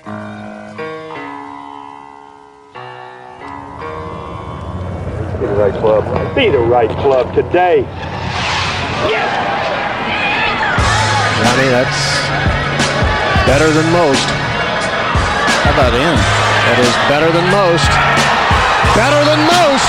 Be the right club. Be the right club today. Yes! Johnny, that's better than most. How about in? That is better than most. Better than most!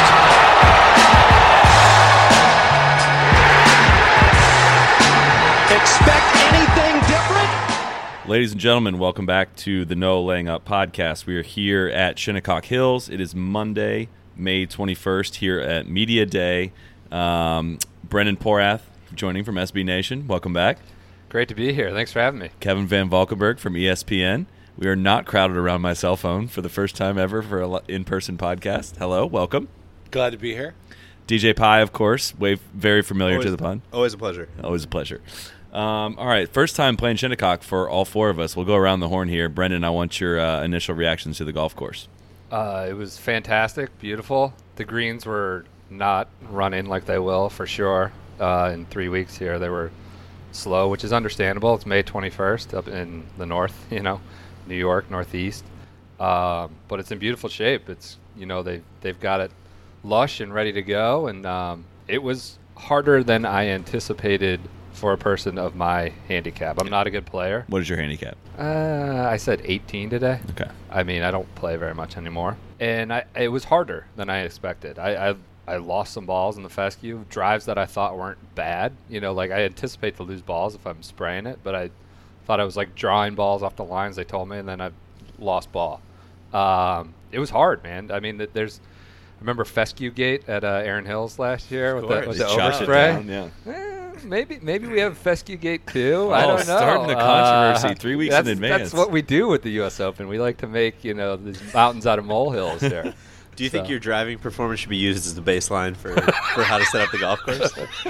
Expect anything different? Ladies and gentlemen, welcome back to the No Laying Up podcast. We are here at Shinnecock Hills. It is Monday, May 21st, here at Media Day. Brendan Porath joining from SB Nation. Welcome back. Great to be here. Thanks for having me. Kevin Van Valkenburg from ESPN. We are not crowded around my cell phone for the first time ever for an in-person podcast. Hello, welcome. Glad to be here. DJ Pye, of course, very familiar to the pun. Always a pleasure. Always a pleasure. All right, first time playing Shinnecock for all four of us. We'll go around the horn here. Brendan, I want your initial reactions to the golf course. It was fantastic, beautiful. The greens were not running like they will for sure in 3 weeks here. They were slow, which is understandable. It's May 21st up in the north, New York, Northeast. But it's in beautiful shape. It's, they've got it lush and ready to go. And it was harder than I anticipated for a person of my handicap. I'm not a good player. What is your handicap? I said 18 today. Okay. I mean, I don't play very much anymore. And it was harder than I expected. I lost some balls in the fescue, drives that I thought weren't bad. I anticipate to lose balls if I'm spraying it, but I thought I was drawing balls off the lines they told me, and then I lost ball. It was hard, man. I mean, I remember Fescue Gate at Erin Hills last year with the overspray. Maybe we have Fescue Gate too. I don't know. Starting the controversy 3 weeks in advance. That's what we do with the U.S. Open. We like to make these mountains out of molehills there. Do you think your driving performance should be used as the baseline for how to set up the golf course?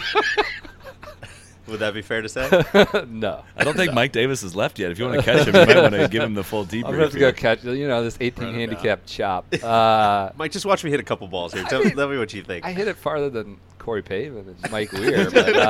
Would that be fair to say? No. I don't think Mike Davis has left yet. If you want to catch him, you might want to give him the full debrief. I'm going to have to go catch this 18 handicap chop. Mike, just watch me hit a couple balls here. Tell me what you think. I hit it farther than Corey Pavin and Mike Weir.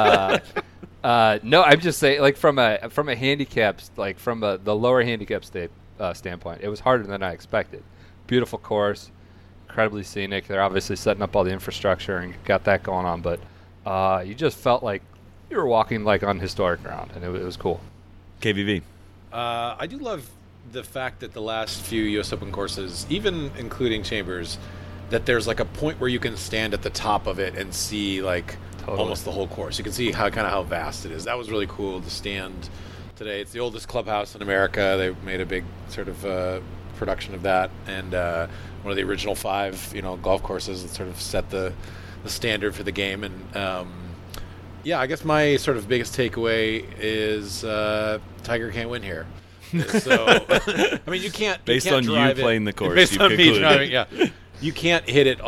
But, no, I'm just saying, from a handicap, from the lower handicap standpoint, it was harder than I expected. Beautiful course, incredibly scenic. They're obviously setting up all the infrastructure and got that going on. But you just felt like you were walking on historic ground, and it was cool. KVV. I do love the fact that the last few U.S. Open courses, even including Chambers, that there's a point where you can stand at the top of it and see almost the whole course. You can see how vast it is. That was really cool to stand today. It's the oldest clubhouse in America. They made a big sort of production of that, and one of the original 5 golf courses that sort of set the standard for the game. And yeah, I guess my sort of biggest takeaway is Tiger can't win here. So, I mean, you can't. Based you on you playing the course, based on me driving, yeah, you can't hit it,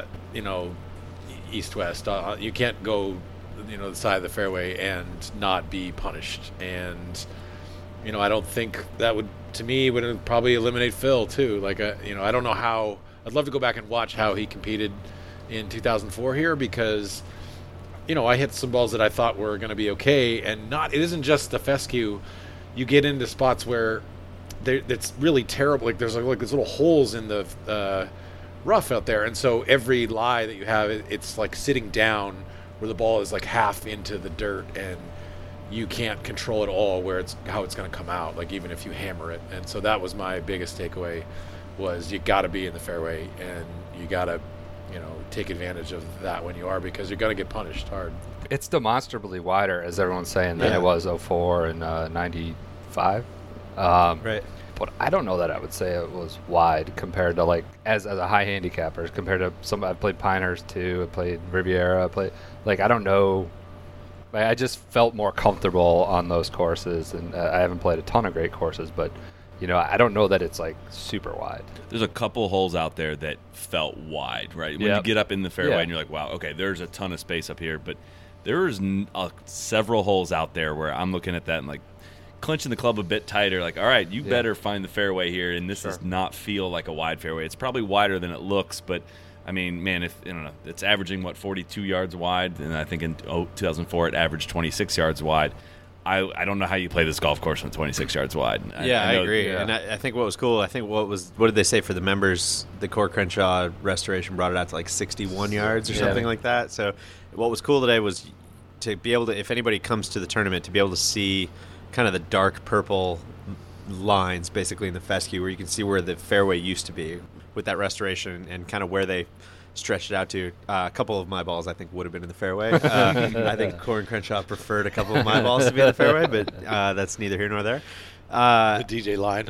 east-west. You can't go, the side of the fairway and not be punished. And I don't think that would probably eliminate Phil too. I don't know how. I'd love to go back and watch how he competed in 2004 here, because I hit some balls that I thought were going to be okay, and it isn't just the fescue. You get into spots where it's really terrible. There's these little holes in the rough out there, and so every lie that you have, it's sitting down where the ball is half into the dirt, and you can't control at all how it's going to come out, even if you hammer it. And so that was my biggest takeaway, was you got to be in the fairway, and you got to take advantage of that when you are, because you're going to get punished hard. It's demonstrably wider, as everyone's saying, than it was 04 and 95. Right. But I don't know that I would say it was wide compared to as a high handicapper, compared to I've played Pinehurst too, I played Riviera, I don't know. I just felt more comfortable on those courses, and I haven't played a ton of great courses, but I don't know that it's super wide. There's a couple holes out there that felt wide, right? When you get up in the fairway and you're like, wow, okay, there's a ton of space up here. But there's several holes out there where I'm looking at that and clenching the club a bit tighter. All right, you better find the fairway here, and this does not feel like a wide fairway. It's probably wider than it looks, but I mean, man, it's averaging 42 yards wide, and I think in 2004 it averaged 26 yards wide. I don't know how you play this golf course when 26 yards wide. I agree. Yeah. And I think what was cool, what did they say for the members? The Core Crenshaw restoration brought it out to like 61 yards or something like that. So what was cool today was to be able to, if anybody comes to the tournament, to be able to see kind of the dark purple lines basically in the fescue, where you can see where the fairway used to be with that restoration and kind of where they stretched it out to. A couple of my balls, I think, would have been in the fairway. I think Core Crenshaw preferred a couple of my balls to be in the fairway, but that's neither here nor there. The DJ line.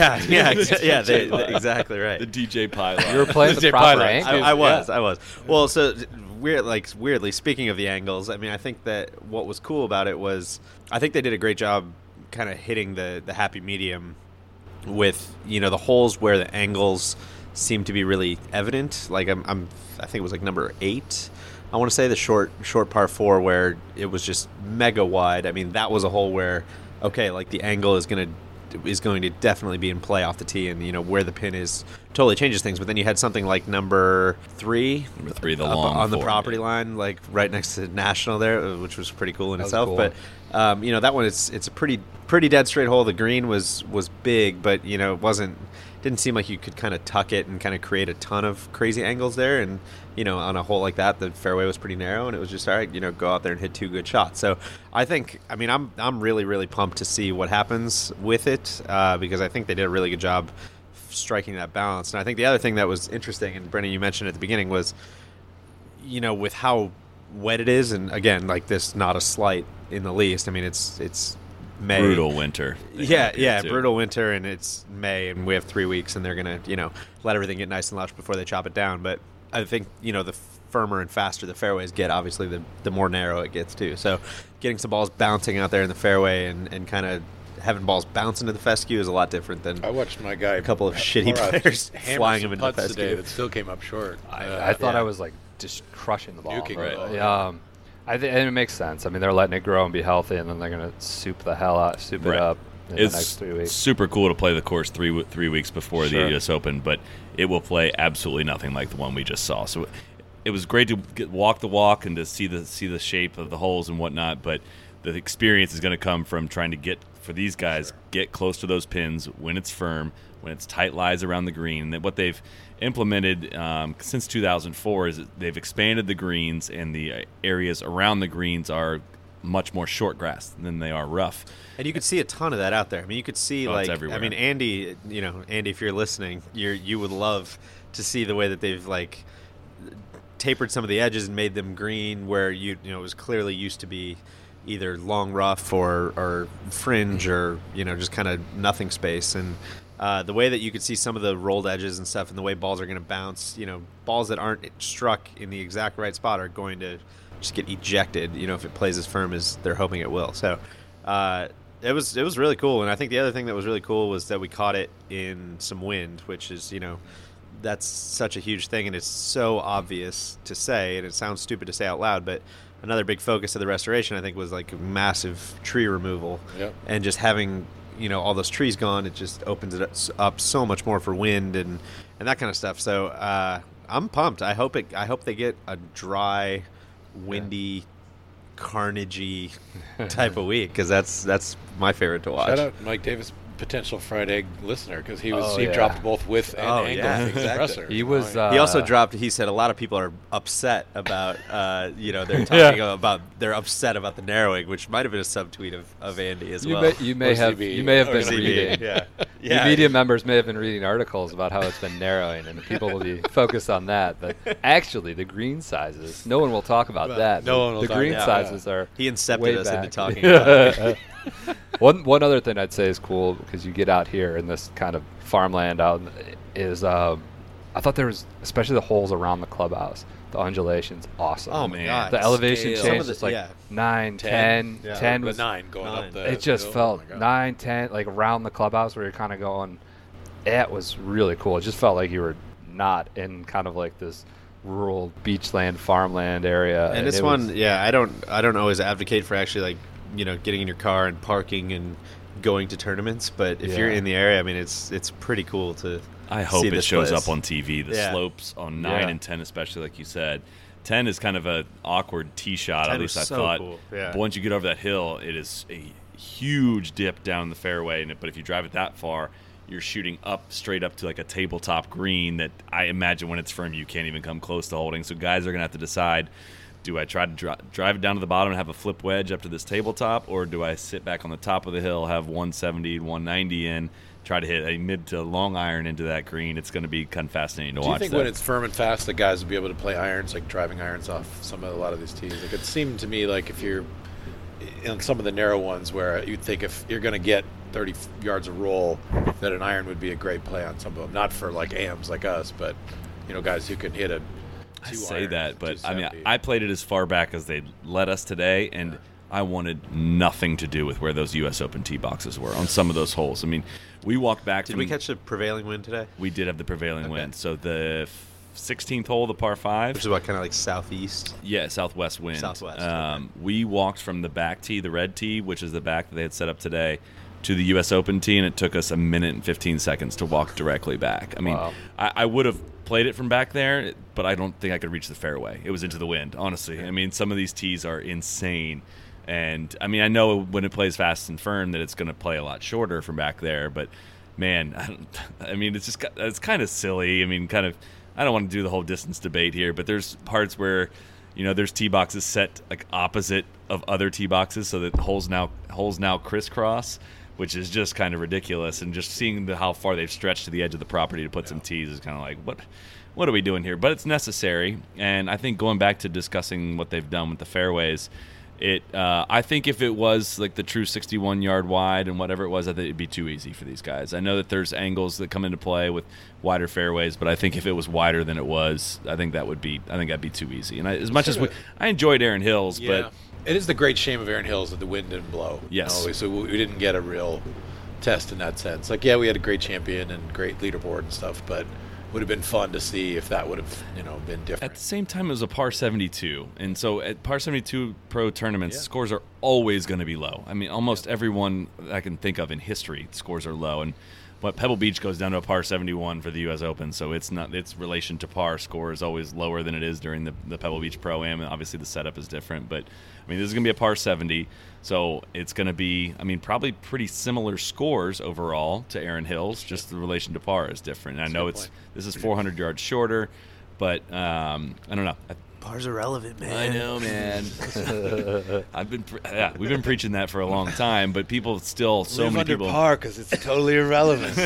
Exactly right. The DJ pie line. You were playing the proper angle. I was. Well, so weirdly, speaking of the angles, I mean, I think that what was cool about it was I think they did a great job kind of hitting the happy medium with, the holes where the angles seem to be really evident. Like I think it was like number 8. I want to say the short par 4 where it was just mega wide. I mean, that was a hole where, okay, like the angle is going to definitely be in play off the tee, and where the pin is totally changes things. But then you had something like number 3, the long on the property line, like right next to National there, which was pretty cool in itself. Cool. But that one, it's a pretty dead straight hole. The green was big, but it didn't seem like you could kind of tuck it and kind of create a ton of crazy angles there. And on a hole like that, the fairway was pretty narrow, and it was just all right. Go out there and hit 2 good shots. So I think, I'm really, really pumped to see what happens with it because I think they did a really good job striking that balance. And I think the other thing that was interesting, and Brennan, you mentioned at the beginning, was with how wet it is, and again, like this, not a slight in the least. I mean, it's May. Brutal winter. Brutal winter, and it's May, and we have 3 weeks, and they're gonna let everything get nice and lush before they chop it down. But I think the firmer and faster the fairways get, obviously the more narrow it gets too. So getting some balls bouncing out there in the fairway and kind of having balls bounce into the fescue is a lot different than I watched my guy a couple of shitty players flying them into the fescue today that still came up short. I thought I was like just crushing the ball. Nuking and it makes sense. I mean, they're letting it grow and be healthy, and then they're going to soup it up in the next 3 weeks. It's super cool to play the course 3 weeks before the U.S. Open, but it will play absolutely nothing like the one we just saw. So it was great to walk the walk and to see the shape of the holes and whatnot, but the experience is going to come from trying to get close to those pins when it's firm, when it's tight lies around the green. And what they've implemented since 2004 is they've expanded the greens, and the areas around the greens are much more short grass than they are rough. And you could see a ton of that out there. I mean, you could see it's everywhere. I mean, Andy, if you're listening, you would love to see the way that they've like tapered some of the edges and made them green where it was clearly used to be either long rough or fringe or just kind of nothing space. And the way that you could see some of the rolled edges and stuff, and the way balls are going to bounce, balls that aren't struck in the exact right spot are going to just get ejected, if it plays as firm as they're hoping it will. So it was really cool. And I think the other thing that was really cool was that we caught it in some wind, which is that's such a huge thing, and it's so obvious to say, and it sounds stupid to say out loud, but another big focus of the restoration, I think, was like massive tree removal. Yep. And just having all those trees gone, it just opens it up so much more for wind and that kind of stuff. So I'm pumped. I hope they get a dry, windy, carnagey type of week, because that's my favorite to watch. Shout out Mike Davis, potential fried egg listener, because he dropped both with and angle compressor. He was. He also dropped. He said a lot of people are upset about. They're talking about they're upset about the narrowing, which might have been a subtweet of Andy as well. You may have been reading. The media members may have been reading articles about how it's been narrowing, and people will be focused on that. But actually, the green sizes, no one will talk about that. No one will. The green sizes are. He incepted us into talking about it. One other thing I'd say is cool, because you get out here in this kind of farmland is I thought there was, especially the holes around the clubhouse, the undulations, awesome. Oh my God. The elevation change is like 9, 10. 10 was 9 going up the it just felt 9, 10, like around the clubhouse where you're kind of going. It was really cool. It just felt like you were not in kind of like this rural beachland farmland area. And this one, I don't always advocate for actually like getting in your car and parking and going to tournaments, but if you're in the area, I mean, it's pretty cool to. I hope it shows place up on TV. The slopes on 9 and 10, especially, like you said. 10 is kind of an awkward tee shot. At least I thought. Cool. Yeah. But once you get over that hill, it is a huge dip down the fairway, but if you drive it that far, you're shooting straight up to like a tabletop green that I imagine when it's firm you can't even come close to holding. So guys are going to have to decide, do I try to drive it down to the bottom and have a flip wedge up to this tabletop, or do I sit back on the top of the hill, have 170, 190 in, try to hit a mid to long iron into that green? It's going to be kind of fascinating to watch. Do you think when it's firm and fast, the guys will be able to play irons, like driving irons off a lot of these tees? Like, it seemed to me like if you're in some of the narrow ones where you'd think if you're going to get 30 yards of roll, that an iron would be a great play on some of them. Not for like AMs like us, but guys who can hit a I say that, but I mean, I played it as far back as they let us today, and I wanted nothing to do with where those U.S. Open tee boxes were on some of those holes. I mean, we walked back. Did we catch the prevailing wind today? We did have the prevailing wind. So the 16th hole, the par 5. Which is what, kind of like southeast? Yeah, southwest wind. Southwest. Okay. We walked from the back tee, the red tee, which is the back that they had set up today, to the U.S. Open tee, and it took us a minute and 15 seconds to walk directly back. I mean, wow. I would have played it from back there, but I don't think I could reach the fairway. It was into the wind, honestly. I mean, some of these tees are insane. And, I mean, I know when it plays fast and firm that it's going to play a lot shorter from back there, but, man, it's kind of silly. I mean, I don't want to do the whole distance debate here, but there's parts where, there's tee boxes set like opposite of other tee boxes so that holes now crisscross, which is just kind of ridiculous. And just seeing how far they've stretched to the edge of the property to put some tees is kind of like, what are we doing here? But it's necessary. And I think going back to discussing what they've done with the fairways, I think if it was like the true 61-yard wide and whatever it was, I think it'd be too easy for these guys. I know that there's angles that come into play with wider fairways, but I think if it was wider than it was, I think that'd be too easy. And I enjoyed Erin Hills, but it is the great shame of Erin Hills that the wind didn't blow. Yes. So we didn't get a real test in that sense. Like, yeah, we had a great champion and great leaderboard and stuff, but it would have been fun to see if that would have, been different. At the same time, it was a par 72. And so at par 72 pro tournaments, scores are always going to be low. I mean, almost everyone I can think of in history, scores are low. And Pebble Beach goes down to a par 71 for the U.S. Open, so its relation to par score is always lower than it is during the Pebble Beach Pro-Am, and obviously the setup is different. But, I mean, this is going to be a par 70, so it's going to be, I mean, probably pretty similar scores overall to Erin Hills, just the relation to par is different. And I know this is 400 yards shorter, but I don't know. Par's irrelevant, man. I know, man. We've been preaching that for a long time, but people still many people par because it's totally irrelevant.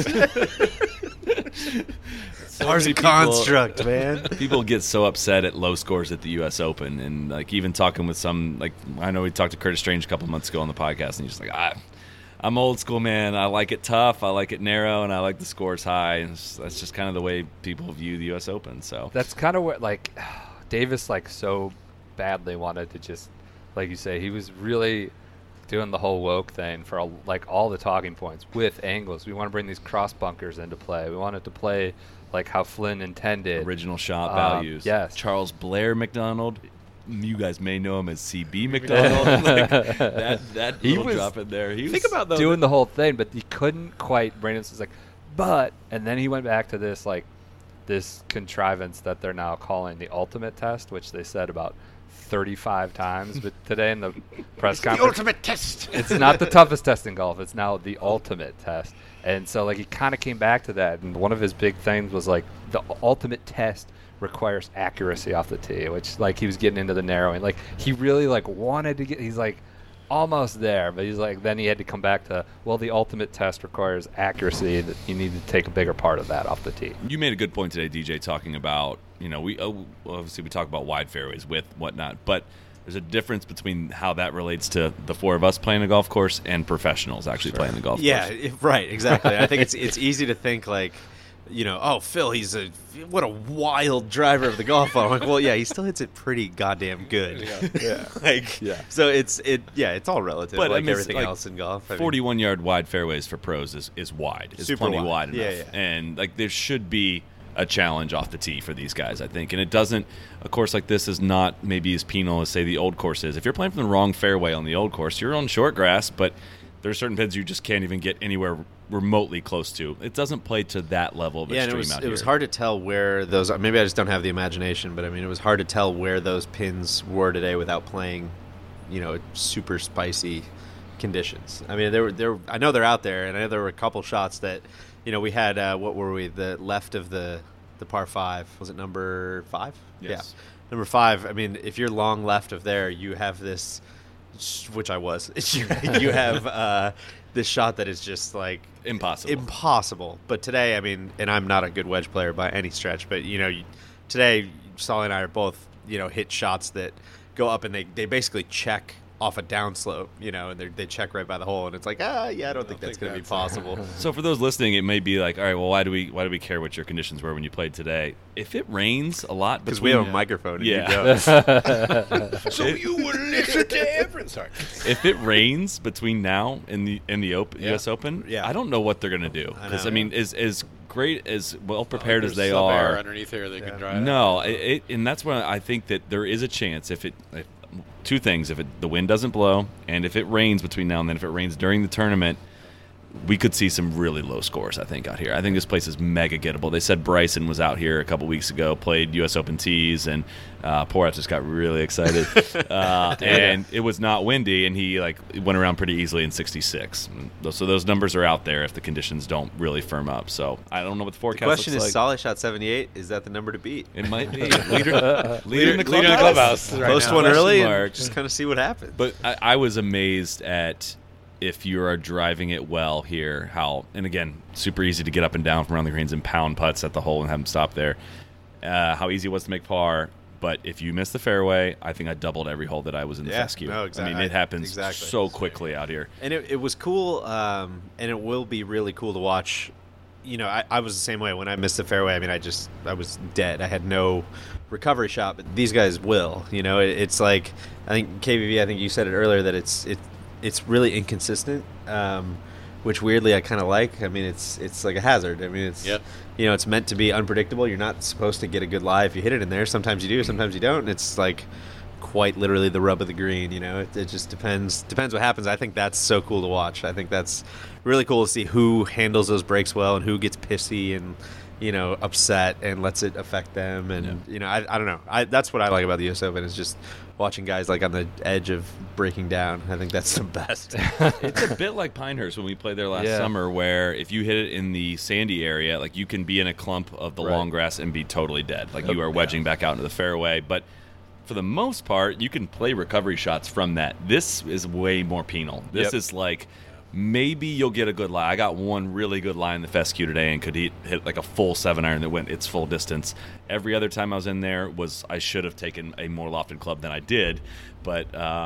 Par's a construct, man. People get so upset at low scores at the U.S. Open, and like even talking with some, like I know we talked to Curtis Strange a couple months ago on the podcast, and he's just like, I'm old school, man. I like it tough, I like it narrow, and I like the scores high, and that's just kind of the way people view the U.S. Open. So that's kind of what Davis so badly wanted to just, like you say, he was really doing the whole woke thing for all the talking points with angles. We want to bring these cross bunkers into play. We want it to play like how Flynn intended. Original shot values. Yes. Charles Blair McDonald. You guys may know him as CB McDonald. that he little was drop in there. He think was about doing the whole thing, but he couldn't quite. Brandon was like, and then he went back to this this contrivance that they're now calling the ultimate test, which they said about 35 times but today in the press conference. The ultimate test. It's not the toughest test in golf. It's now the ultimate test. And so he kind of came back to that. And one of his big things was the ultimate test requires accuracy off the tee, which he was getting into the narrowing. He really wanted to get, he's almost there, but he's then he had to come back to, the ultimate test requires accuracy, that you need to take a bigger part of that off the tee. You made a good point today, DJ, talking about, we obviously we talk about wide fairways, width, whatnot, but there's a difference between how that relates to the four of us playing the golf course and professionals actually playing the golf course. Yeah, right, exactly. I think it's easy to think Phil, what a wild driver of the golf ball. I'm well, yeah, he still hits it pretty goddamn good. Yeah. So it's all relative, but everything else in golf. 41-yard wide fairways for pros is wide. It's super plenty wide enough. Yeah. And there should be a challenge off the tee for these guys, I think. And it doesn't, a course like this is not maybe as penal as, say, the old course is. If you're playing from the wrong fairway on the old course, you're on short grass, but there's certain pins you just can't even get anywhere remotely close to. It doesn't play to that level of extreme out here. It was hard to tell where those, maybe I just don't have the imagination, but it was hard to tell where those pins were today without playing, a super spicy conditions. I mean, I know they're out there, and I know there were a couple shots that, we had. What were we? The left of the par 5. Was it number 5? Yes. Yeah, number 5. I mean, if you're long left of there, you have this, which I was. You have this shot that is just like impossible. But today, I mean, and I'm not a good wedge player by any stretch, but today, Solly and I are both hit shots that go up and they basically check off a downslope, and they check right by the hole, and it's like, I don't think that's going to be possible. So for those listening, it may be like, all right, well, why do we care what your conditions were when you played today? If it rains a lot, because we have a microphone. Yeah. So you would listen to everything. Sorry. If it rains between now and the U.S. Open, I don't know what they're going to do. Because I mean, as great as well prepared as they are, underneath there they can dry. No, and that's why I think that there is a chance if two things: if the wind doesn't blow, and if it rains between now and then, if it rains during the tournament, we could see some really low scores, I think, out here. I think this place is mega gettable. They said Bryson was out here a couple weeks ago, played U.S. Open tees, and Porat just got really excited. And it was not windy, and he went around pretty easily in 66. So those numbers are out there if the conditions don't really firm up. So I don't know what the forecast looks like. The question is, Solly shot 78. Is that the number to beat? It might be. Leader in the clubhouse. Post one early and just kind of see what happens. But I was amazed at, if you are driving it well here, and again, super easy to get up and down from around the greens and pound putts at the hole and have them stop there, how easy it was to make par. But if you miss the fairway, I think I doubled every hole that I was in the fescue. No, exactly. I mean, it happens so quickly out here. And it was cool, and it will be really cool to watch. I was the same way when I missed the fairway. I mean, I was dead. I had no recovery shot, but these guys will. It's like, I think KVV, I think you said it earlier, that it's really inconsistent, which weirdly I kind of like. I mean, it's like a hazard. I mean, it's meant to be unpredictable. You're not supposed to get a good lie if you hit it in there. Sometimes you do, sometimes you don't. And it's like quite literally the rub of the green. It just depends what happens. I think that's so cool to watch. I think that's really cool to see who handles those breaks well and who gets pissy and upset and lets it affect them. And I don't know. That's what I like about the U.S. Open, is just watching guys on the edge of breaking down. I think that's the best. It's a bit like Pinehurst when we played there last summer, where if you hit it in the sandy area, you can be in a clump of the long grass and be totally dead. You are wedging back out into the fairway. But for the most part, you can play recovery shots from that. This is way more penal. This is maybe you'll get a good lie. I got one really good lie in the fescue today and could hit a full 7-iron that went its full distance. Every other time I was in there I should have taken a more lofted club than I did. But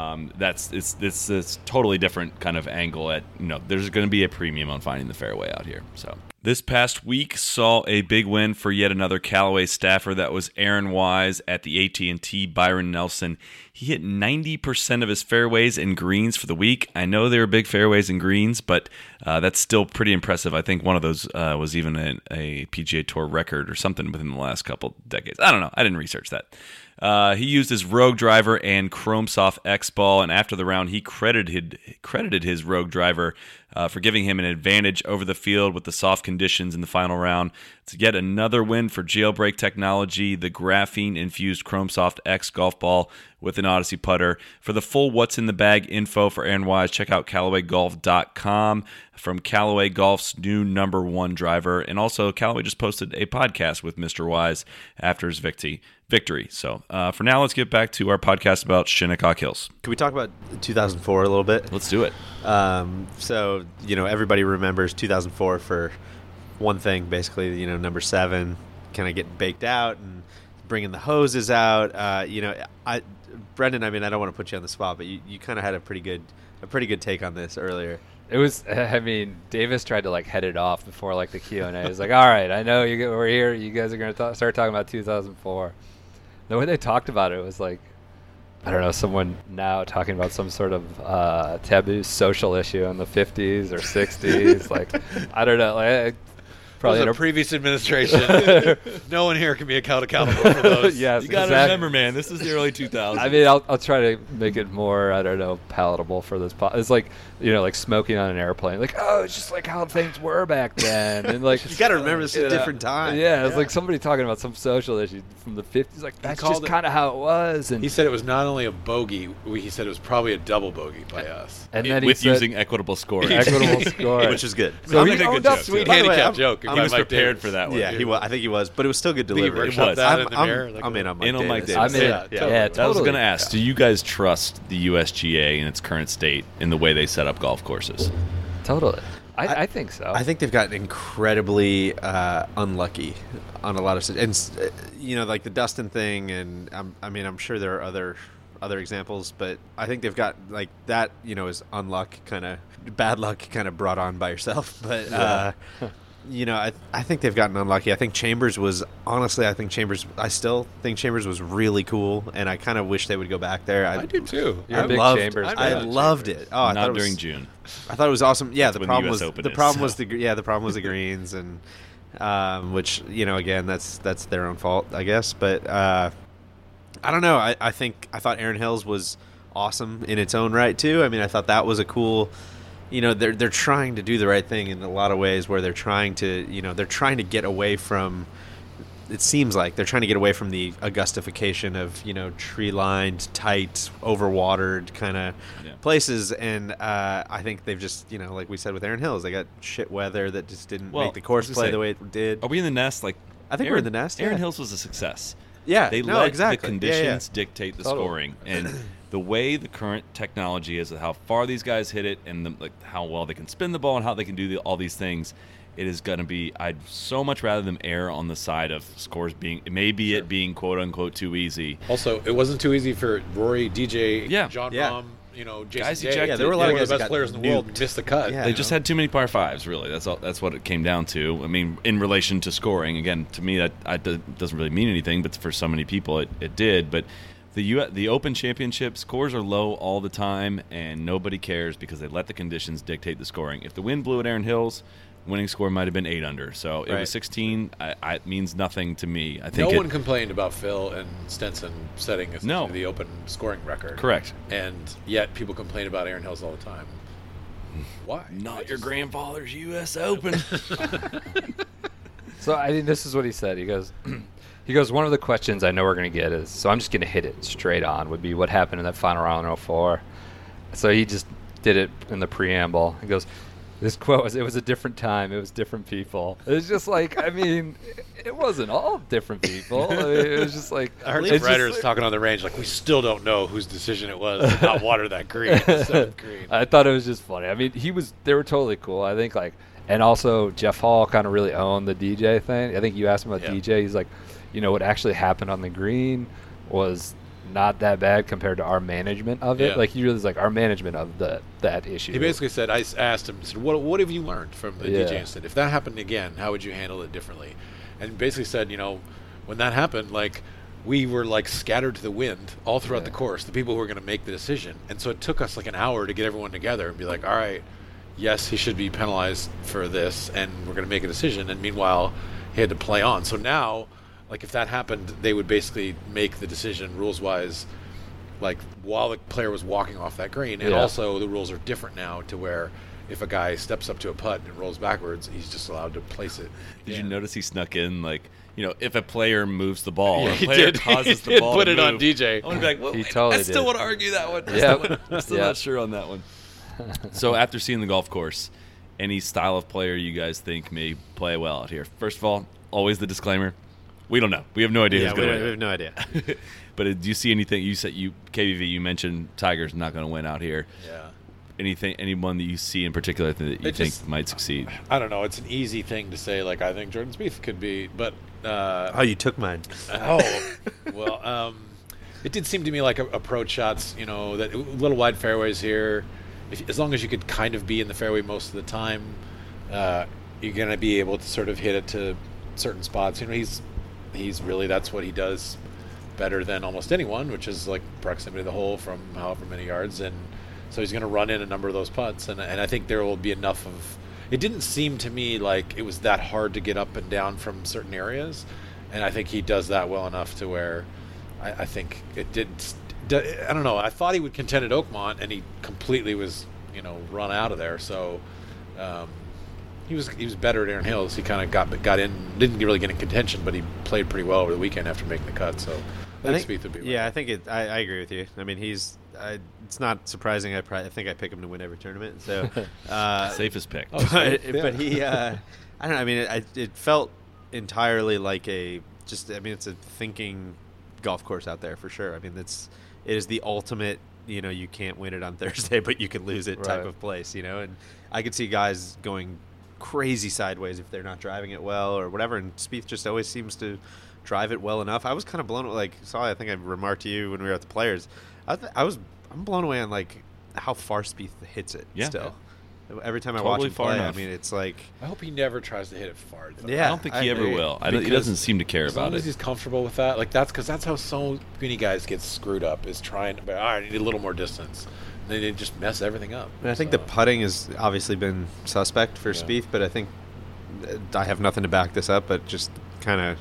it's totally different kind of angle. There's going to be a premium on finding the fairway out here. So this past week saw a big win for yet another Callaway staffer. That was Aaron Wise at the AT&T Byron Nelson. He hit 90% of his fairways and greens for the week. I know they were big fairways and greens, but that's still pretty impressive. I think one of those was even a PGA Tour record or something within the last couple decades. I don't know. I didn't research that. He used his Rogue driver and Chrome Soft X ball, and after the round, he credited his Rogue driver for giving him an advantage over the field with the soft conditions in the final round. It's yet another win for Jailbreak Technology, the graphene-infused Chrome Soft X golf ball with an Odyssey putter. For the full What's in the Bag info for Aaron Wise, check out CallawayGolf.com from Callaway Golf's new #1 driver. And also, Callaway just posted a podcast with Mr. Wise after his victory. So for now, let's get back to our podcast about Shinnecock Hills. Can we talk about 2004 a little bit? Let's do it. So, everybody remembers 2004 for one thing, basically, number 7 kind of getting baked out and bringing the hoses out. Brendan, I mean, I don't want to put you on the spot, but you kind of had a pretty good take on this earlier. It was, I mean, Davis tried to head it off before the Q&A. It was all right, I know we're here. You guys are going to start talking about 2004. The way they talked about it was I don't know, someone now talking about some sort of taboo social issue in the 50s or 60s. I don't know. Probably a previous administration. No one here can be accountable for those. Yes, You got to remember, man, this is the early 2000s. I mean, I'll try to make it more, I don't know, palatable for this. It's like, like smoking on an airplane. Like, oh, it's just like how things were back then. And like, You got to remember this is a different time. Yeah, it's like somebody talking about some social issue from the 50s. Like, that's just kind of how it was. And he said it was not only a bogey. He said it was probably a double bogey by us. And then with he said, using equitable scoring. equitable score. Which is good. So he a good owned up joke, sweet too. Handicap joke. He was prepared for that one. Yeah, he was. I think he was, but it was still good He delivery. workshopped that in the mirror. I'm in on Mike In on Mike Davis. Davis. I'm in. Yeah, Totally. I was going to ask, do you guys trust the USGA in its current state in the way they set up golf courses? Totally. I think so. I think they've gotten incredibly unlucky on a lot of, and like the Dustin thing, and I'm sure there are other examples, but I think they've got like that. Is bad luck, kind of brought on by yourself. But I think they've gotten unlucky. I think Chambers was I still think Chambers was really cool, and I kind of wish they would go back there. I do too. You're a big Chambers I fan. loved it. Oh, I thought Not it was, during June. I thought it was awesome. Yeah, the when problem the was US Open the is, problem so. was the problem was the greens, and which again that's their own fault, I guess. But I don't know. I thought Erin Hills was awesome in its own right too. I mean, I thought that was a cool. They're trying to do the right thing in a lot of ways, where they're trying to get away from. It seems like they're trying to get away from the Augustification of tree-lined, tight, overwatered kind of places, and I think they've just like we said with Erin Hills, they got shit weather that just didn't make the course play the way it did. Are we in the nest? Like, I think we're in the nest. Erin Yeah. Hills was a success. Yeah, They no, let exactly. the conditions Yeah. dictate the Totally. scoring, and the way the current technology is, how far these guys hit it, and how well they can spin the ball, and how they can do all these things. It is going to be. I'd so much rather them err on the side of scores being, maybe it being quote unquote too easy. Also, it wasn't too easy for Rory, DJ, Yeah. John Yeah. Rahm, Jason Guys Day. ejected. Yeah, there were a lot of one guys the that best got players in the world nuked. missed the cut. Yeah. They just had too many par fives, really. That's all. That's what it came down to. I mean, in relation to scoring, again, to me that doesn't really mean anything, but for so many people, it did. But the Open Championship scores are low all the time, and nobody cares because they let the conditions dictate the scoring. If the wind blew at Erin Hills, winning score might have been 8 under. So it Right. was 16. It means nothing to me. I think No one complained about Phil and Stenson setting the Open scoring record. Correct. And yet people complain about Erin Hills all the time. Why? Not your grandfather's U.S. Open. So I think this is what he said. He goes, one of the questions I know we're going to get is, so I'm just going to hit it straight on, would be what happened in that final round in 04. So he just did it in the preamble. He goes, this quote was, it was a different time. It was different people. It was just like, I mean, it wasn't all different people. I mean, it was just like. I heard it's some just writers like- talking on the range like, we still don't know whose decision it was to not water that green. The seventh green. I thought it was just funny. I mean, they were totally cool. I think and also Jeff Hall kind of really owned the DJ thing. I think you asked him about DJ. He's like, what actually happened on the green was not that bad compared to our management of it. Yeah. Like he really was like our management of that issue. He basically said, I asked him, said, what have you learned from the DJ incident? If that happened again, how would you handle it differently? And basically said, when that happened, we were scattered to the wind all throughout the course, the people who were going to make the decision. And so it took us an hour to get everyone together and be like, all right, yes, he should be penalized for this, and we're going to make a decision. And meanwhile, he had to play on. So now, if that happened, they would basically make the decision rules-wise, while the player was walking off that green. And also the rules are different now to where if a guy steps up to a putt and rolls backwards, he's just allowed to place it. Did you notice he snuck in, if a player moves the ball, or a he player did. causes He the did ball put to it on move, DJ. I want to be like, well, He totally I still did. want to argue that one. I'm still Yep. not sure on that one. So after seeing the golf course, any style of player you guys think may play well out here? First of all, always the disclaimer. We don't know. We have no idea Yeah, who's we going to have win. no idea. But do you see anything? You said KBV. You mentioned Tiger's not going to win out here. Yeah. Anyone that you see in particular that you think might succeed? I don't know. It's an easy thing to say, I think Jordan Spieth could be, but Oh, you took mine. well, it did seem to me like approach shots, that little wide fairways here. As long as you could kind of be in the fairway most of the time, you're going to be able to sort of hit it to certain spots. He's really, that's what he does better than almost anyone, which is proximity to the hole from however many yards. And so he's going to run in a number of those putts. And I think there will be enough of it didn't seem to me like it was that hard to get up and down from certain areas, and I think he does that well enough to where I think it didn't. I don't know. I thought he would contend at Oakmont, and he completely was, run out of there. So he was better at Erin Hills. He kind of got in, didn't really get in contention, but he played pretty well over the weekend after making the cut. So I think Spieth would be. Yeah, I think I agree with you. I mean, it's not surprising. I think I pick him to win every tournament. So safest pick. But he, I don't know. I mean, it felt entirely like it's a thinking golf course out there for sure. I mean, it is the ultimate. You can't win it on Thursday, but you can lose it type of place. And I could see guys going crazy sideways if they're not driving it well or whatever. And Spieth just always seems to drive it well enough. I was kind of blown away. I think I remarked to you when we were at the Players. I'm blown away on how far Spieth hits it still. Every time I watch him play, I mean, it's like... I hope he never tries to hit it far. Yeah, I don't think he ever will. He doesn't seem to care about it. As long as he's comfortable with that, that's how so many guys get screwed up, is trying to, I need a little more distance. And they just mess everything up. And I think the putting has obviously been suspect for Spieth, but I think I have nothing to back this up, but just kind of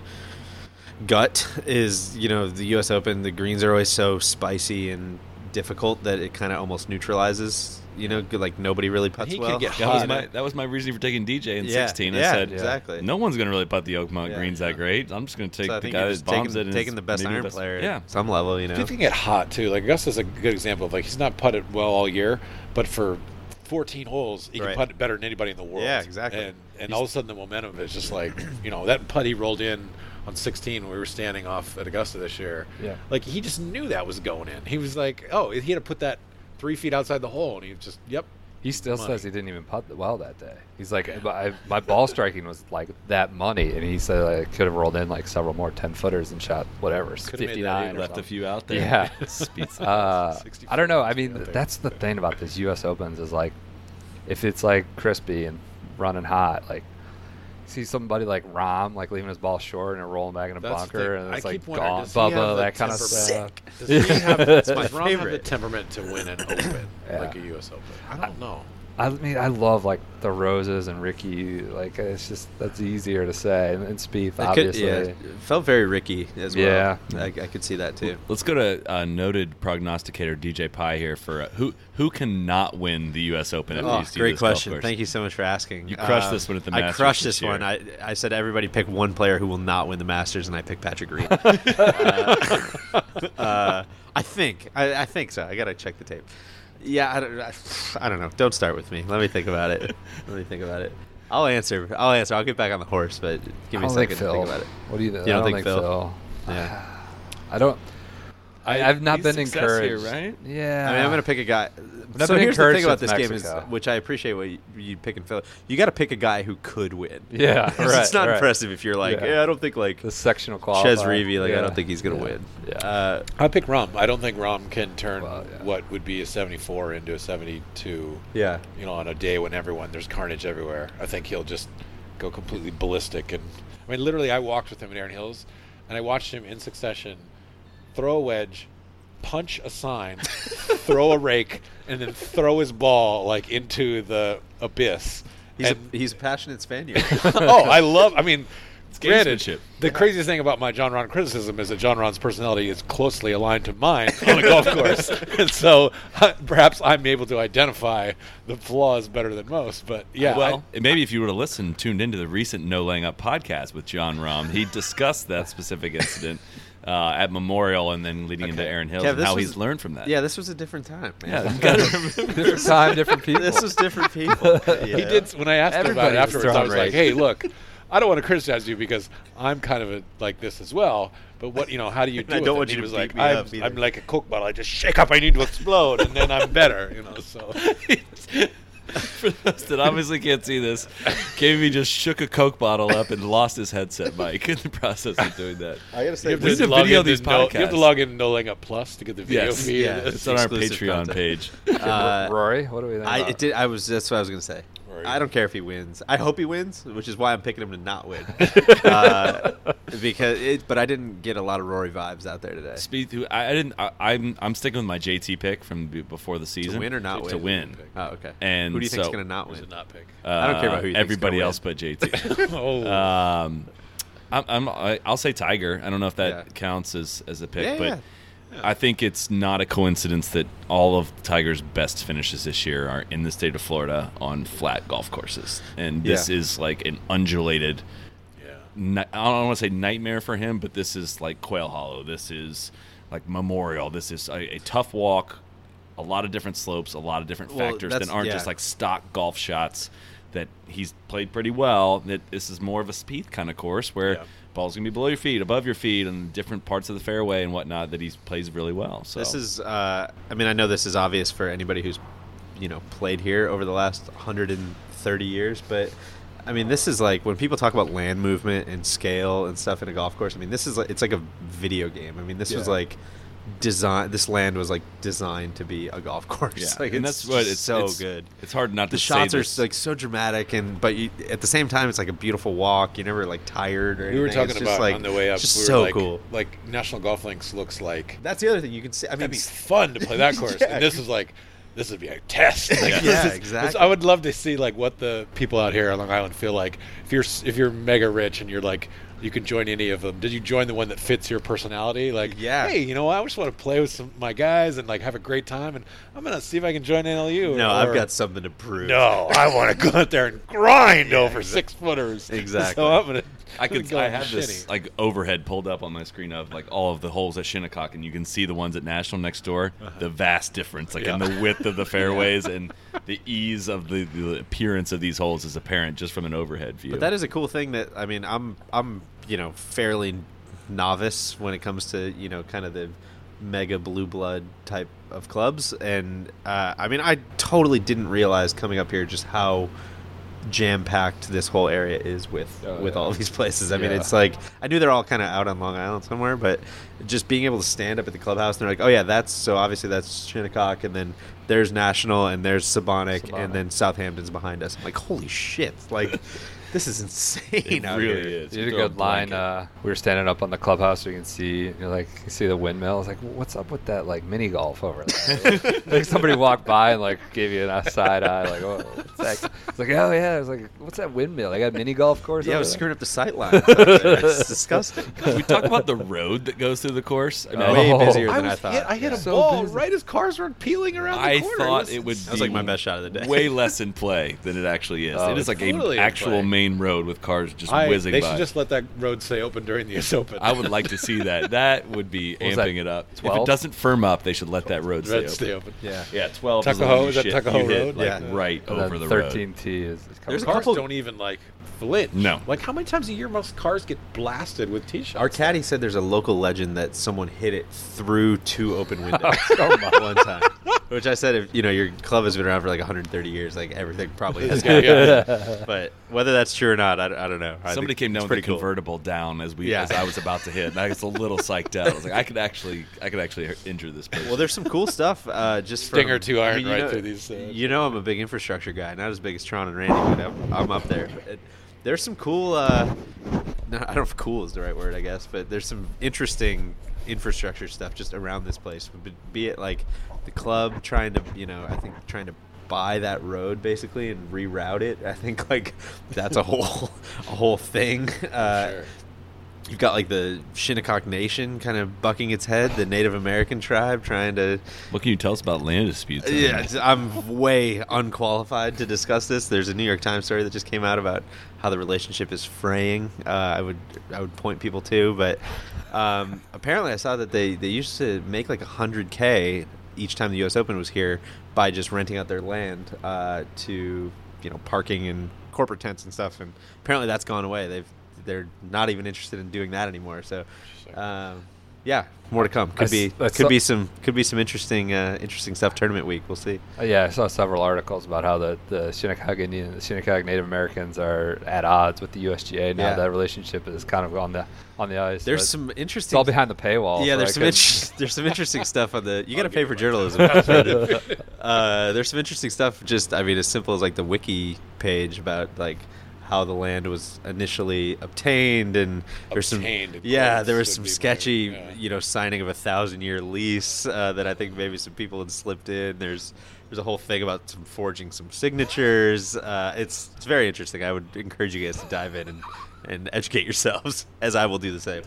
gut is, the U.S. Open, the greens are always so spicy and difficult that it kind of almost neutralizes. Nobody really putts well. That was my reason for taking DJ in 16. I said, exactly. No one's going to really putt the Oakmont greens that great. I'm just going to take the guy that bombs it. Taking the best iron player at some level, If you can get hot, too. Like, Augusta's a good example of, he's not putted well all year, but for 14 holes, he can putt it better than anybody in the world. Yeah, exactly. And all of a sudden, the momentum is just that putt he rolled in on 16 when we were standing off at Augusta this year. Yeah. He just knew that was going in. He was like, he had to put that 3 feet outside the hole, and he just, He still says he didn't even putt well that day. He's like, my ball striking was like that money, and he said I could have rolled in several more 10-footers and shot whatever, 59. Left a few out there. Yeah. I don't know. I mean, that's the thing about this U.S. Opens is if it's crispy and running hot, see somebody like Rahm leaving his ball short and rolling back in a bunker, and it's gone. Bubba, that kind of stuff. Does Rahm have the temperament to win an Open like a U.S. Open? I don't know. I mean, I love the Roses and Ricky. It's just that's easier to say. And Spieth, obviously, it felt very Ricky as well. Yeah, I could see that too. Let's go to noted prognosticator DJ Pye here for who cannot win the U.S. Open at least. Great question. Thank you so much for asking. You crushed this one at the Masters. I crushed this one. I said everybody pick one player who will not win the Masters, and I picked Patrick Reed. I think so. I gotta check the tape. Yeah, I don't know. Don't start with me. Let me think about it. I'll answer. I'll get back on the horse, but give me a second to think about it. What do you think? You don't think Phil? Yeah. I don't. I've not been encouraged. Here, right? Yeah. I mean, I'm going to pick a guy. So here's the thing about this game is, which I appreciate what you pick and Phil. You got to pick a guy who could win. Yeah, right. It's not impressive if you're I don't think the sectional qualifier. Chez Reavie, I don't think he's going to win. Yeah. I pick Rahm. I don't think Rahm can turn what would be a 74 into a 72. Yeah. On a day when there's carnage everywhere. I think he'll just go completely ballistic. And I mean, literally, I walked with him at Erin Hills, and I watched him in succession throw a wedge, punch a sign, throw a rake, and then throw his ball into the abyss. He's a passionate Spaniard. Granted, the craziest thing about my John Rahm criticism is that John Rahm's personality is closely aligned to mine on a golf course. And so perhaps I'm able to identify the flaws better than most. But maybe if you would have tuned into the recent No Laying Up podcast with John Rahm, he discussed that specific incident at Memorial and then leading into Erin Hills and how he's learned from that. Yeah, this was a different time, man. Yeah, you got to remember. Different time, different people. This was different people. He did. When I asked him about it afterwards, I was like, hey, look, I don't want to criticize you because I'm kind of like this as well. But what how do you do it? I don't want you to beat me up either. I'm like a Coke bottle. I just shake up. I need to explode, and then I'm better. So. For those that obviously can't see this, KV just shook a Coke bottle up and lost his headset mic in the process of doing that. I gotta say, you have to video these podcasts. You have to log in No Laying Up Plus to get the video feed. Yeah, it's on our Patreon page. Rory, what do we think? That's what I was gonna say. Rory. I don't care if he wins. I hope he wins, which is why I'm picking him to not win. But I didn't get a lot of Rory vibes out there today. I'm sticking with my JT pick from before the season. To win or not win? To win. Oh, okay. And who do you think's so, going to not Who's win? a not pick? I don't care about who you think's everybody gonna else win. but JT. I'll say Tiger. I don't know if that counts as a pick, but I think it's not a coincidence that all of Tiger's best finishes this year are in the state of Florida on flat golf courses, and this is like an undulated. I don't want to say nightmare for him, but this is like Quail Hollow. This is like Memorial. This is a tough walk, a lot of different slopes, a lot of different factors that aren't just like stock golf shots. That he's played pretty well. That this is more of a Spieth kind of course where ball's gonna be below your feet, above your feet, and different parts of the fairway and whatnot. That he plays really well. So this is. I mean, I know this is obvious for anybody who's, played here over the last 130 years, but I mean, this is like when people talk about land movement and scale and stuff in a golf course. I mean, this is it's like a video game. I mean, this was like. This land was like designed to be a golf course. Like, and that's what it's so good. It's hard not to say the shots are like so dramatic, but at the same time, it's like a beautiful walk. You're never like tired or anything. We were talking about like, on the way up. Just we were so like, cool. Like National Golf Links looks like. That's the other thing you can see. I mean, that'd be fun to play that course. And this is like. This would be a test. Like, exactly. I would love to see like what the people out here on Long Island feel like. If you're mega rich and you're like you can join any of them. Did you join the one that fits your personality? Like, hey, I just want to play with my guys and like have a great time, and I'm gonna see if I can join NLU. No, I've got something to prove. No, I want to go out there and grind over 6-footers. Exactly. So I'm gonna. I have this like overhead pulled up on my screen of like all of the holes at Shinnecock, and you can see the ones at National next door. The vast difference, like in the width of the fairways and the ease of the appearance of these holes is apparent just from an overhead view. But that is a cool thing that I mean, I'm fairly novice when it comes to kind of the mega blue blood type of clubs, and I mean, I totally didn't realize coming up here just how jam-packed this whole area is with all of these places. I mean, it's like I knew they're all kind of out on Long Island somewhere, but just being able to stand up at the clubhouse and they're like, oh yeah, obviously that's Shinnecock, and then there's National, and there's Sabonic, and then Southampton's behind us. I'm like, holy shit, like this is insane. It really is. You did a good line. We were standing up on the clubhouse, so you can see, you see the windmill. I was like, what's up with that, like mini golf over there? Like somebody walked by and like gave you a side eye, like, oh, what's that? It's like, oh yeah. I was like, what's that windmill? They got a mini golf course. Yeah, I was there? screwing up the sight line. It's disgusting. Can we talk about the road that goes through the course? I mean, way busier than I thought. I hit a ball right as cars were peeling around the corner. I thought it would be that was like my best shot of the day. Way less in play than it actually is. It is like totally an actual main road with cars just whizzing by. They should just let that road stay open during the US Open. I would like to see that. That would be amping it up. 12? If it doesn't firm up, they should let that road stay open. Yeah, 12 Tuckahoe, is that Tuckahoe Road? Right over the 13T road. is There's cars don't even like flinch. No. Like how many times a year most cars get blasted with tee shots? Our caddy said there's a local legend that someone hit it through 2 open windows one time. Which I said, if your club has been around for like 130 years, like everything probably has gone. But whether that's true or not, I don't know. Somebody came down with a convertible down as I was about to hit, and I was a little psyched out. I was like, I could actually injure this person. Well, there's some cool stuff. Just Stinger 2 iron through these. I'm a big infrastructure guy, not as big as Tron and Randy, but I'm up there. But there's some cool. I don't know if cool is the right word, I guess, but there's some interesting infrastructure stuff just around this place. Be it like the club trying to buy that road basically and reroute it. I think like that's a whole thing. Sure. You've got like the Shinnecock Nation kind of bucking its head, the Native American tribe trying to. What can you tell us about land disputes? Yeah, I'm way unqualified to discuss this. There's a New York Times story that just came out about how the relationship is fraying. I would point people to, but apparently I saw that they used to make like $100K each time the U.S. Open was here by just renting out their land to parking and corporate tents and stuff, and apparently that's gone away. They're not even interested in doing that anymore. So Yeah, more to come. Could be some interesting stuff. Tournament week, we'll see. Yeah, I saw several articles about how the Shinnecock Native Americans are at odds with the USGA now. That relationship is kind of on the ice. There's some interesting. It's all behind the paywall. Yeah, so there's some interesting stuff on the. You got to pay for journalism. There's some interesting stuff. Just as simple as like the wiki page about like how the land was initially obtained, and there's there was some sketchy signing of a 1,000-year lease that I think maybe some people had slipped in. There's a whole thing about some forging some signatures. It's very interesting. I would encourage you guys to dive in and educate yourselves, as I will do the same.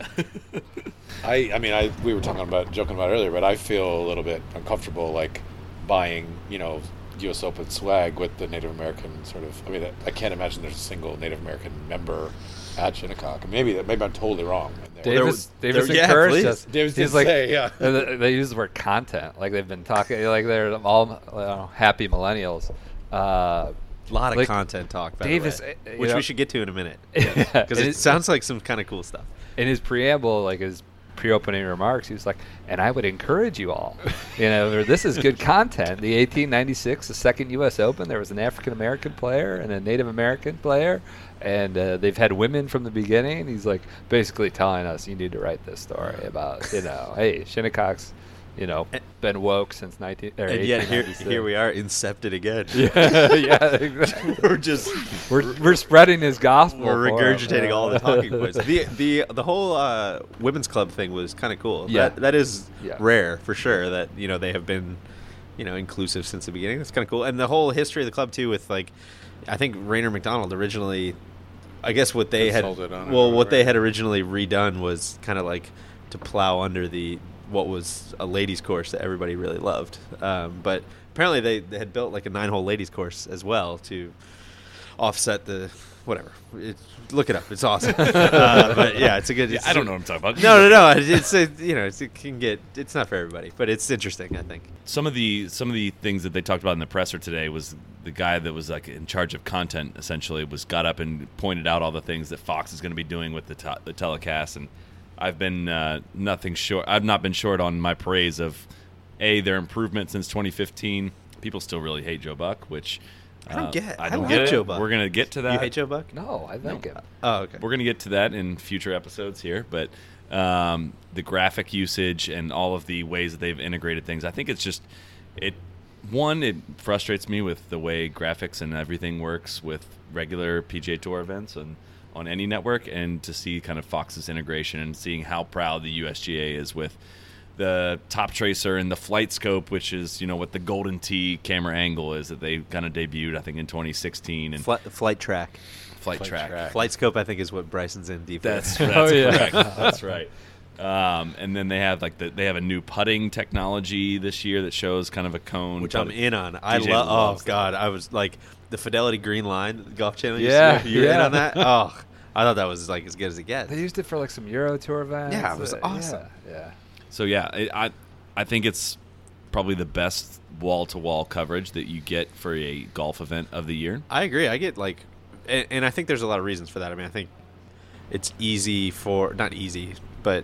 We were joking about earlier, but I feel a little bit uncomfortable like buying U.S. Open swag with the Native American sort of. I can't imagine there's a single Native American member at Shinnecock. Maybe I'm totally wrong. Davis encouraged us. Davis did say, yeah. They use the word content, like they've been talking, like they're all happy millennials. A lot of content talk, by Davis, the way, which we should get to in a minute, because it sounds like some kind of cool stuff. In his preamble, like his pre-opening remarks, he was like, and I would encourage you all, this is good content. The 1896, the second U.S. Open, there was an African-American player and a Native American player, and they've had women from the beginning. He's like basically telling us, you need to write this story about, hey, Shinnecock's, been woke since 1896. And yet here we are, incepted again. Yeah, exactly. we're spreading his gospel. We're regurgitating all the talking points. The whole women's club thing was kind of cool. Yeah, that is rare for sure. That they have been inclusive since the beginning. That's kind of cool. And the whole history of the club too, with like, I think Rainer McDonald originally, I guess what they had originally redone was kind of like to plow under what was a ladies course that everybody really loved. But apparently they had built like a 9-hole ladies course as well to offset the whatever. Look it up. It's awesome. But yeah, it's a good. I don't know what I'm talking about. No. It's not for everybody, but it's interesting. I think some of the things that they talked about in the presser today was the guy that was like in charge of content essentially got up and pointed out all the things that Fox is going to be doing with the telecast, and I've been nothing short. I've not been short on my praise of their improvement since 2015. People still really hate Joe Buck, which I don't get. I don't get Joe Buck. We're gonna get to that. You hate Joe Buck? No, I like him. Oh, okay. We're gonna get to that in future episodes here, but the graphic usage and all of the ways that they've integrated things, I think it's just it frustrates me with the way graphics and everything works with regular PGA Tour events and on any network, and to see kind of Fox's integration and seeing how proud the USGA is with the top tracer and the flight scope, which is what the Golden Tee camera angle is that they kind of debuted, I think, in 2016. And flight track. Flight scope, I think, is what Bryson's in deep. That's correct. That's right. And then they have they have a new putting technology this year that shows kind of a cone, which I'm in on. I love. Oh God, I was like the Fidelity Green Line, the Golf Channel. You were in on that. Oh, I thought that was like as good as it gets. They used it for like some Euro Tour events. Yeah, it was awesome. Yeah. So I think it's probably the best wall-to-wall coverage that you get for a golf event of the year. I agree. I get and I think there's a lot of reasons for that. I think it's not easy, but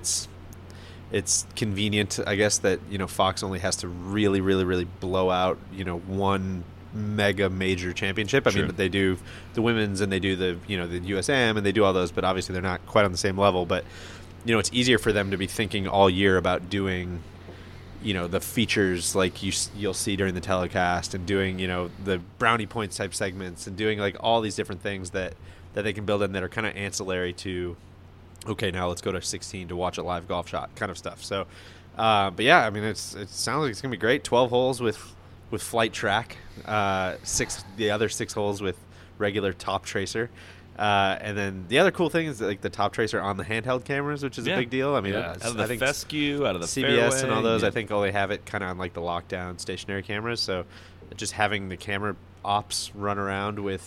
it's convenient. I guess that Fox only has to really, really, really blow out one mega major championship. I mean, they do the women's and they do the the USM and they do all those, but obviously they're not quite on the same level. But it's easier for them to be thinking all year about doing the features like you'll see during the telecast, and doing the brownie points type segments, and doing like all these different things that they can build in that are kind of ancillary to, okay, now let's go to 16 to watch a live golf shot kind of stuff. So but yeah, it sounds like it's gonna be great. 12 holes with flight track, the other 6 holes with regular top tracer. And then the other cool thing is like the top tracer on the handheld cameras, which is a big deal. Out of the fescue, out of the CBS fairway, and all those, I think only have it kind of on like the lockdown stationary cameras. So just having the camera ops run around with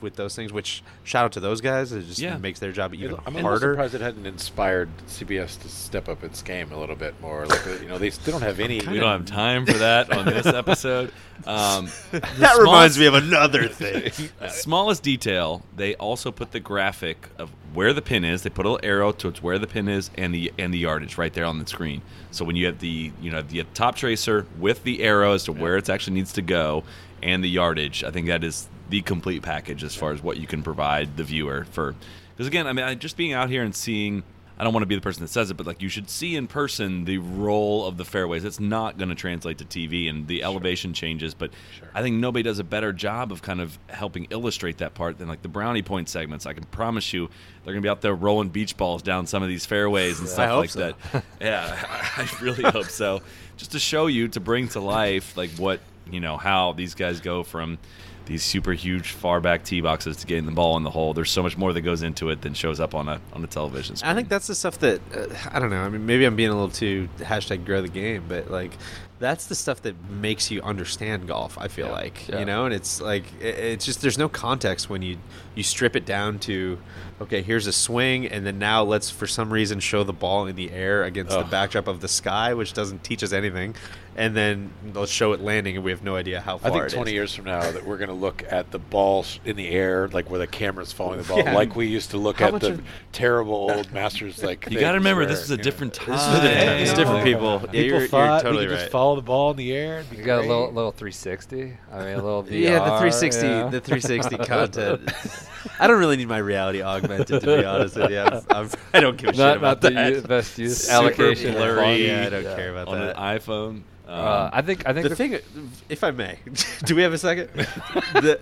with those things. Which shout out to those guys. It just makes their job even I'm harder. surprised it hadn't inspired CBS to step up its game a little bit more. Like they don't have any. We don't have time for that on this episode. That reminds me of another thing. Smallest detail, they also put the graphic of where the pin is. They put a little arrow towards where the pin is and the yardage right there on the screen. So when you have the top tracer with the arrow as to where it actually needs to go and the yardage, I think that is the complete package as far as what you can provide the viewer for. Because again, I mean, just being out here and seeing. I don't want to be the person that says it, but like you should see in person the roll of the fairways. It's not going to translate to TV and the elevation changes, but I think nobody does a better job of kind of helping illustrate that part than like the brownie point segments. I can promise you they're going to be out there rolling beach balls down some of these fairways and stuff like that. Yeah, I really hope so. Just to show you, to bring to life like what, how these guys go from these super huge far back tee boxes to getting the ball in the hole. There's so much more that goes into it than shows up on a television screen. I think that's the stuff that I don't know. I mean, maybe I'm being a little too #grow the game, but like that's the stuff that makes you understand golf. I feel and it's like it's just there's no context when you strip it down to okay, here's a swing, and then now let's for some reason show the ball in the air against the backdrop of the sky, which doesn't teach us anything. And then let's show it landing, and we have no idea how far it is. I think 20 years from now that we're going to look at the ball in the air, like where the camera's following the ball, like we used to look at the terrible old Masters. Like you got to remember, this is a different time. It's different people. People thought you're totally we could just follow the ball in the air. You got a little 360. I mean, a little VR. Yeah, the 360, the 360 content. I don't really need my reality augmented, to be honest with you. I don't give a shit about that. Not the best use allocation. Blurry. Yeah, I don't care about on that. On an iPhone. I think the thing, if I may, do we have a second? The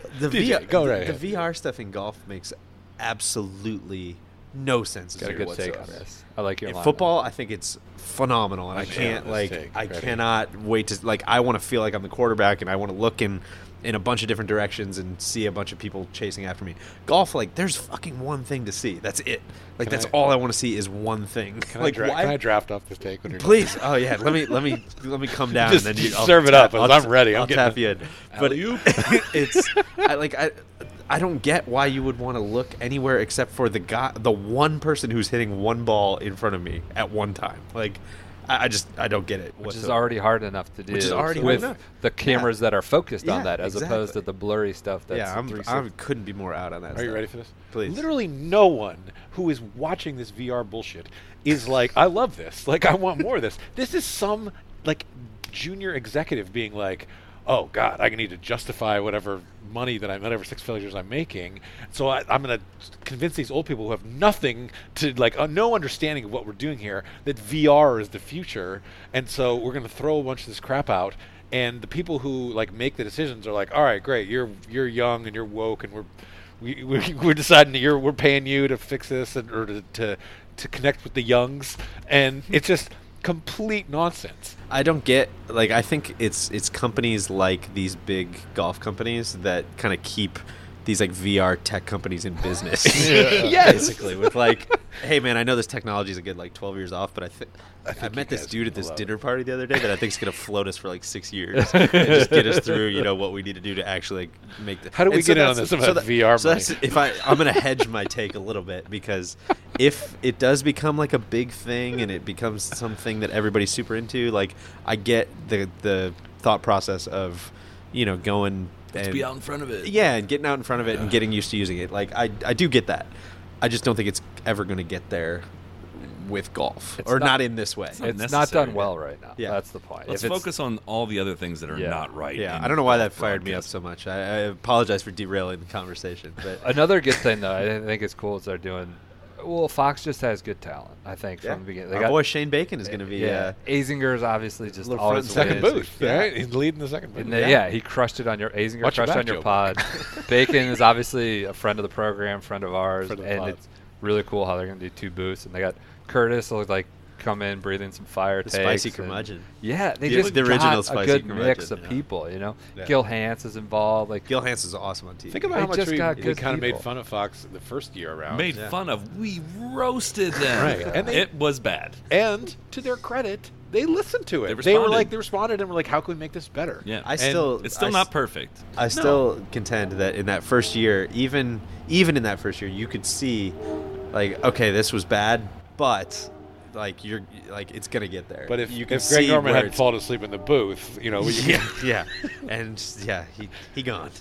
VR stuff in golf makes absolutely no sense. Got a good take on this. I like your in line. Football, I think it's phenomenal, and I cannot wait to I want to feel like I'm the quarterback, and I want to look in a bunch of different directions and see a bunch of people chasing after me. Golf, there's fucking one thing to see. That's it. That's all I want to see is one thing. Can I draft off this take when you're please? Oh yeah, let me come down just and then I'll serve it up. I'm ready. I'll tap you in. But I don't get why you would want to look anywhere except for the one person who's hitting one ball in front of me at one time. I don't get it. Which is already hard enough to do. Which is already with hard enough. The cameras that are focused on that, as opposed to the blurry stuff. That's I couldn't be more out on that. Are you ready for this? Please. Literally, no one who is watching this VR bullshit is like, I love this. I want more of this. This is some junior executive being like, oh God, I need to justify whatever money that whatever six figures I'm making. So I'm going to convince these old people who have nothing to no understanding of what we're doing here that VR is the future, and so we're going to throw a bunch of this crap out. And the people who make the decisions are like, all right, great, you're young and you're woke, and we're deciding we're paying you to fix this or to connect with the youngs, and it's just complete nonsense. I don't get I think it's companies like these big golf companies that kind of keep these VR tech companies in business. Yes. Basically with hey man, I know this technology is a good 12 years off, but I met this dude at this dinner party the other day that I think is going to float us for 6 years and just get us through what we need to do to actually make the. How do we get in on this about VR? So that's I'm going to hedge my take a little bit, because if it does become a big thing and it becomes something that everybody's super into, I get the thought process of going. Let's be out in front of it. Yeah, and getting out in front of it and getting used to using it. I do get that. I just don't think it's ever going to get there with golf, or not in this way. It's not done well right now. Yeah, that's the point. Let's focus on all the other things that are not right. Yeah, I don't know why that fired me up so much. I apologize for derailing the conversation. But another good thing, though, I think it's cool is they're doing. Well, Fox just has good talent, I think, from the beginning. Our boy Shane Bacon is going to be... Azinger is obviously just always second booth. Right? He's leading the second booth. He crushed it on your... Azinger crushed on your pod. Bacon is obviously a friend of the program, friend of ours, and it's really cool how they're going to do 2 booths. And they got Curtis will come in breathing some fire takes. Spicy curmudgeon. Yeah, they just the original got a good mix of people, Gil Hanse is involved. Gil Hanse is awesome on TV. Think about how much we kind of made fun of Fox the first year around. We roasted them. Right. And it was bad. And to their credit, they listened to it. They responded and were like, how can we make this better? Yeah. It's still not perfect. I still contend that in that first year, even in that first year, you could see, like, okay, this was bad, but like it's gonna get there. But if Greg Norman hadn't fallen asleep in the booth, you know, he gone.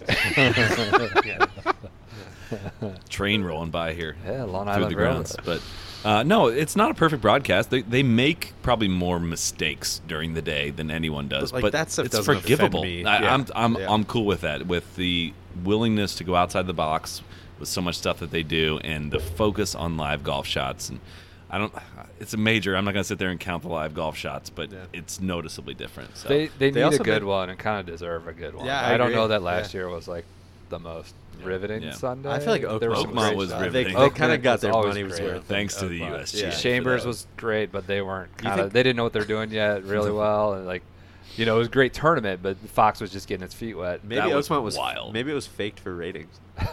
Train rolling by here. Yeah, Long through Island the grounds, but. No, it's not a perfect broadcast. They make probably more mistakes during the day than anyone does, but that stuff it's forgivable. I'm cool with that. With the willingness to go outside the box with so much stuff that they do, and the focus on live golf shots. And it's a major. I'm not going to sit there and count the live golf shots, but it's noticeably different. So. They need a good one and kind of deserve a good one. Yeah, I don't know that last year was like the most riveting Sunday. I feel like Oakmont was riveting. They kind of got their money's worth. Thanks to the USG. Yeah. Chambers was great, but they weren't they didn't know what they're doing yet really well. And like, you know, it was a great tournament, but Fox was just getting its feet wet. Maybe Oakmont was wild. Maybe it was faked for ratings.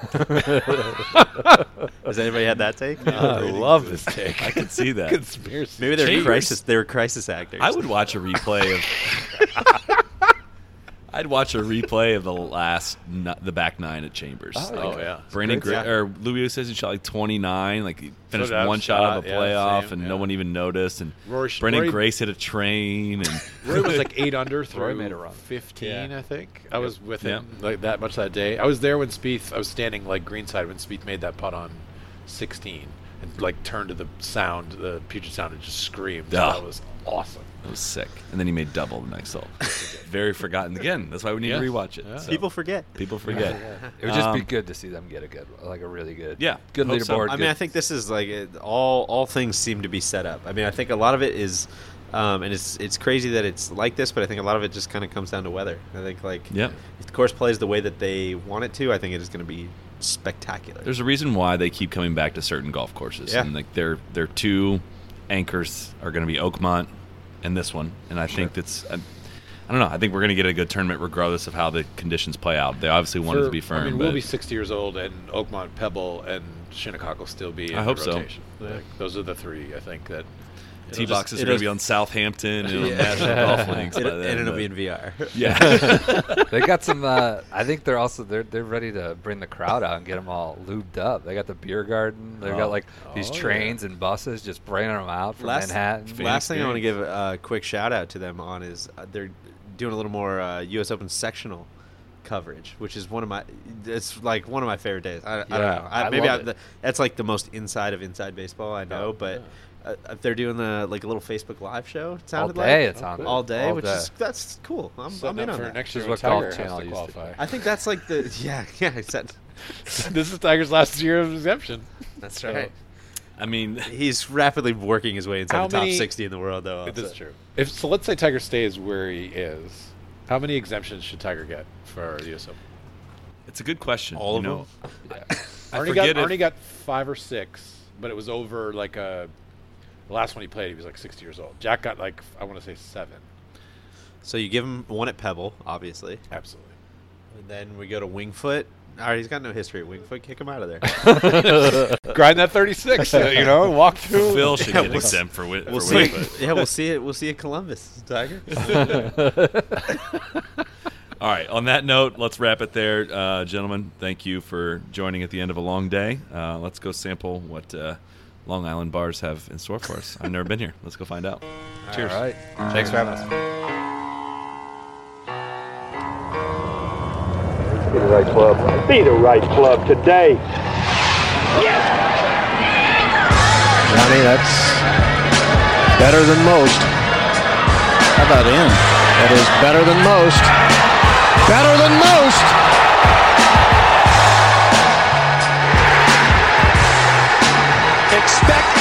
Has anybody had that take? I love this take. I can see that. Conspiracy. Maybe they're crisis actors. I would watch a replay of. I'd watch a replay of the back nine at Chambers. Brandon Louis says he shot like 29, like he finished one shot out of a playoff, and no one even noticed. And Brendan Grace hit a train, and Roy was like 8 under through made a run. 15, I think. I was with him like that much that day. I was there when Spieth. I was standing like greenside when Spieth made that putt on 16, and like turned to the sound, the Puget Sound, and just screamed. That was awesome. It was sick. And then he made double the next hole. Very forgotten again. That's why we need to rewatch it. Yeah. So. People forget. It would just be good to see them get a really good good leaderboard. So. I mean, I think this is like all things seem to be set up. I mean, I think a lot of it is, and it's crazy that it's like this, but I think a lot of it just kind of comes down to weather. I think if the course plays the way that they want it to, I think it is going to be spectacular. There's a reason why they keep coming back to certain golf courses, and like their two anchors are going to be Oakmont and this one, and I think that's I don't know. I think we're going to get a good tournament regardless of how the conditions play out. They obviously want it to be firm. I mean, we'll be 60 years old, and Oakmont, Pebble, and Shinnecock will still be in the rotation. So. Like, those are the three, I think, that... T-boxes are going to be on Southampton and National Golf Links. And it'll be in VR. Yeah. They got some... I think they're ready to bring the crowd out and get them all lubed up. They got the beer garden. They've got these trains and buses just bringing them out from Manhattan. Last thing I want to give a quick shout out to them on is they're doing a little more U.S. Open sectional coverage, which is one of my favorite days. I don't know. That's like the most inside baseball I know, but... they're doing a little Facebook Live show. It sounded it's on all day, that's cool. I'm in on that. Next year, what Tiger Golf Channel has to qualify. I think that's like the This is Tiger's last year of exemption. That's right. I mean, he's rapidly working his way inside the top 60 in the world, though. This is true. Let's say Tiger stays where he is. How many exemptions should Tiger get for the US Open? It's a good question. All of them. Yeah. Arnie got 5 or 6, but it was over like a. The last one he played, he was like 60 years old. Jack got I want to say 7. So you give him one at Pebble, obviously. Absolutely. And then we go to Wingfoot. All right, he's got no history at Wingfoot. Kick him out of there. Grind that 36, walk through. Phil should get exempt for Wingfoot. Yeah, we'll see it. We'll see it Columbus, Tiger. All right, on that note, let's wrap it there. Gentlemen, thank you for joining at the end of a long day. Let's go sample what... Long Island bars have in store for us. I've never been here. Let's go find out. Cheers. All right. Thanks for having us. Be the right club. Be the right club today. Yes! Johnny, that's better than most. How about in? That is better than most. Better than most! Expect